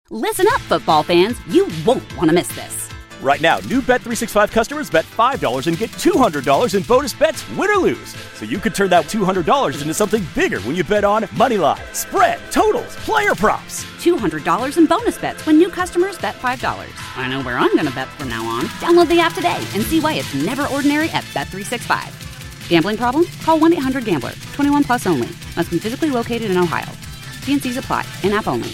Listen up, football fans. You won't want to miss this. Right now, new Bet365 customers bet $5 and get $200 in bonus bets, win or lose. So you could turn that $200 into something bigger when you bet on moneyline, spread, totals, player props. $200 in bonus bets when new customers bet $5. I know where I'm going to bet from now on. Download the app today and see why it's never ordinary at Bet365. Gambling problem? Call 1-800-GAMBLER. 21 plus only. Must be physically located in Ohio. T&Cs apply. In-app only.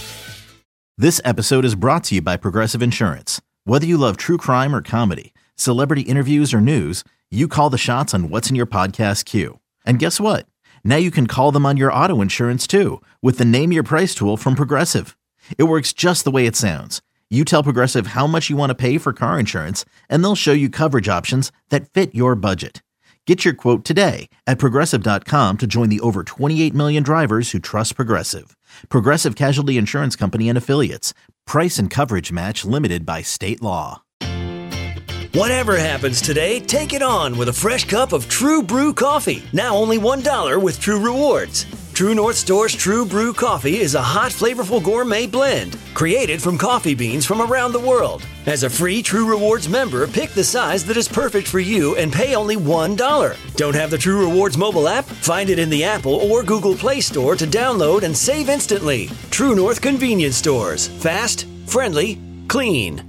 This episode is brought to you by Progressive Insurance. Whether you love true crime or comedy, celebrity interviews or news, you call the shots on what's in your podcast queue. And guess what? Now you can call them on your auto insurance too with the Name Your Price tool from Progressive. It works just the way it sounds. You tell Progressive how much you want to pay for car insurance, and they'll show you coverage options that fit your budget. Get your quote today at Progressive.com to join the over 28 million drivers who trust Progressive. Progressive Casualty Insurance Company and Affiliates. Price and coverage match limited by state law. Whatever happens today, take it on with a fresh cup of True Brew coffee. Now only $1 with True Rewards. True North Store's True Brew coffee is a hot, flavorful gourmet blend created from coffee beans from around the world. As a free True Rewards member, pick the size that is perfect for you and pay only $1. Don't have the True Rewards mobile app? Find it in the Apple or Google Play Store to download and save instantly. True North Convenience Stores. Fast, friendly, clean.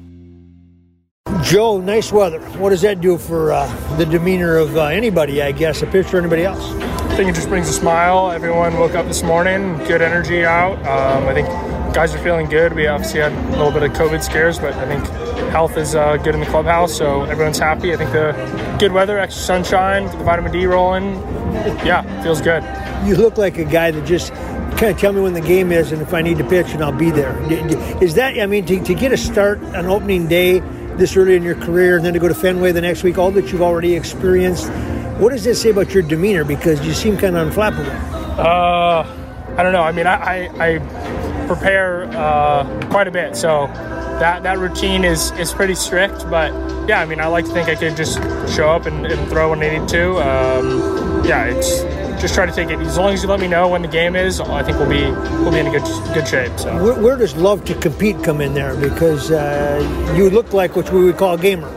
Joe, nice weather. What does that do for the demeanor of anybody, I guess, a pitcher or anybody else? I think it just brings a smile. Everyone woke up this morning, good energy out. I think guys are feeling good. We obviously had a little bit of COVID scares, but I think health is good in the clubhouse, so everyone's happy. I think the good weather, extra sunshine, the vitamin D rolling, yeah, feels good. You look like a guy that just kind of tell me when the game is and if I need to pitch and I'll be there. Is that, I mean, to get a start on opening day this early in your career and then to go to Fenway the next week, all that you've already experienced, what does this say about your demeanor? Because you seem kind of unflappable. I don't know. I mean, I prepare quite a bit, so that routine is pretty strict. But yeah, I mean, I like to think I could just show up and throw when I need to. It's just try to take it as long as you let me know when the game is. I think we'll be in a good shape. So where does love to compete come in there? Because you look like what we would call a gamer.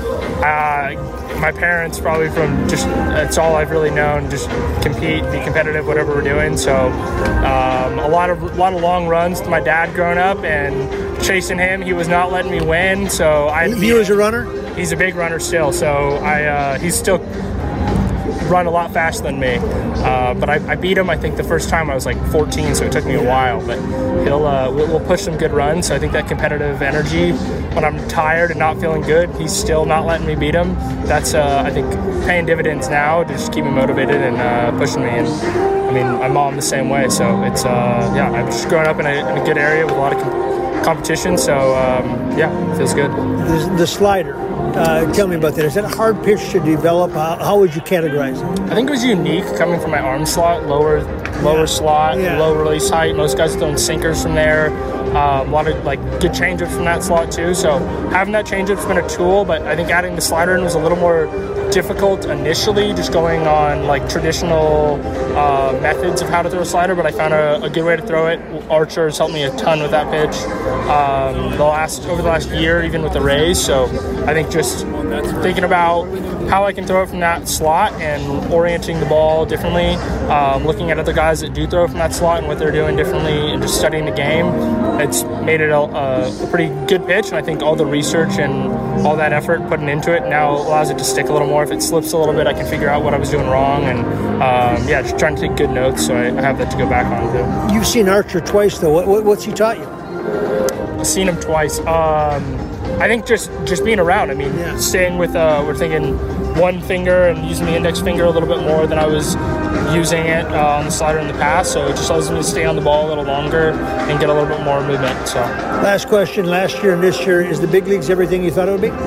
My parents, probably from just, it's all I've really known, just compete, be competitive, whatever we're doing. So a lot of long runs to my dad growing up and chasing him. He was not letting me win, so He was a runner? He's a big runner still, so he's still run a lot faster than me. But I beat him, I think, the first time I was like 14, so it took me a while. But we'll push some good runs, so I think that competitive energy, when I'm tired and not feeling good, he's still not letting me beat him. That's, I think, paying dividends now to just keep me motivated and pushing me. And I mean, my mom the same way, so it's, I'm just growing up in a good area with a lot of competition, so it feels good. The slider. Tell me about that. Is that a hard pitch to develop? How would you categorize it? I think it was unique coming from my arm slot, lower slot, low release height. Most guys are throwing sinkers from there. A lot of good changeups from that slot too. So having that changeup's been a tool, but I think adding the slider in was a little more difficult initially, just going on traditional methods of how to throw a slider. But I found a good way to throw it. Archer has helped me a ton with that pitch over the last year, even with the Rays. So I think just thinking about how I can throw it from that slot and orienting the ball differently, looking at other guys that do throw from that slot and what they're doing differently, and just studying the game, it's made it a pretty good pitch. And I think all the research and all that effort putting into it now allows it to stick a little more. If it slips a little bit, I can figure out what I was doing wrong, and just trying to take good notes so I have that to go back on too. You've seen Archer twice though. What's he taught you? I've seen him twice. I think just being around. I mean, staying with we're thinking one finger and using the index finger a little bit more than I was using it on the slider in the past. So it just allows me to stay on the ball a little longer and get a little bit more movement. So last question: last year and this year, is the big leagues everything you thought it would be?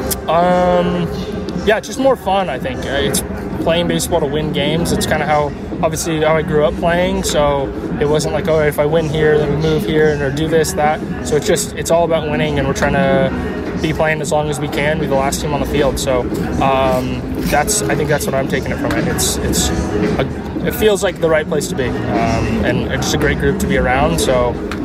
Just more fun. I think it's playing baseball to win games. It's kind of how I grew up playing. So it wasn't like, oh, if I win here, then we move here or do this, that. So it's all about winning, and we're trying to be playing as long as we can, be the last team on the field. So I think that's what I'm taking it from it. It feels like the right place to be, and it's just a great group to be around. So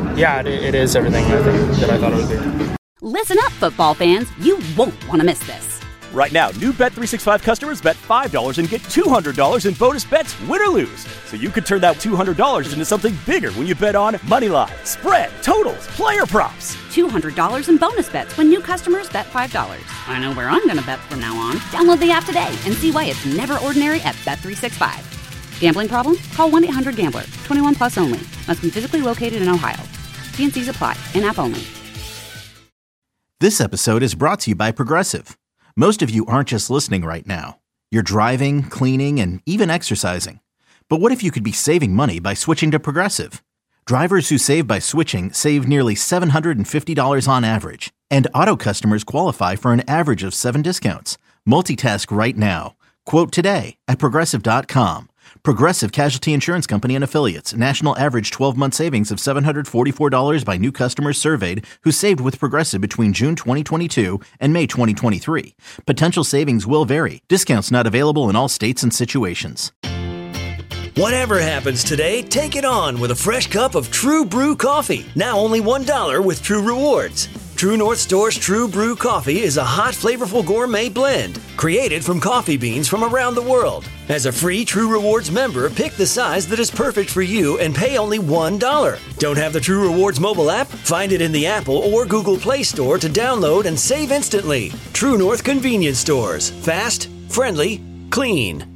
yeah, it is everything that I thought it would be. Listen up, football fans. You won't want to miss this. Right now, new Bet365 customers bet $5 and get $200 in bonus bets, win or lose. So you could turn that $200 into something bigger when you bet on moneyline, spread, totals, player props. $200 in bonus bets when new customers bet $5. I know where I'm going to bet from now on. Download the app today and see why it's never ordinary at Bet365. Gambling problem? Call 1-800-GAMBLER. 21 plus only. Must be physically located in Ohio. T&Cs apply. In-app only. This episode is brought to you by Progressive. Most of you aren't just listening right now. You're driving, cleaning, and even exercising. But what if you could be saving money by switching to Progressive? Drivers who save by switching save nearly $750 on average. And auto customers qualify for an average of 7 discounts. Multitask right now. Quote today at Progressive.com. Progressive Casualty Insurance Company and Affiliates. National average 12-month savings of $744 by new customers surveyed who saved with Progressive between June 2022 and May 2023. Potential savings will vary. Discounts not available in all states and situations. Whatever happens today, take it on with a fresh cup of True Brew coffee. Now only $1 with True Rewards. True North Store's True Brew coffee is a hot, flavorful gourmet blend created from coffee beans from around the world. As a free True Rewards member, pick the size that is perfect for you and pay only $1. Don't have the True Rewards mobile app? Find it in the Apple or Google Play Store to download and save instantly. True North Convenience Stores. Fast, friendly, clean.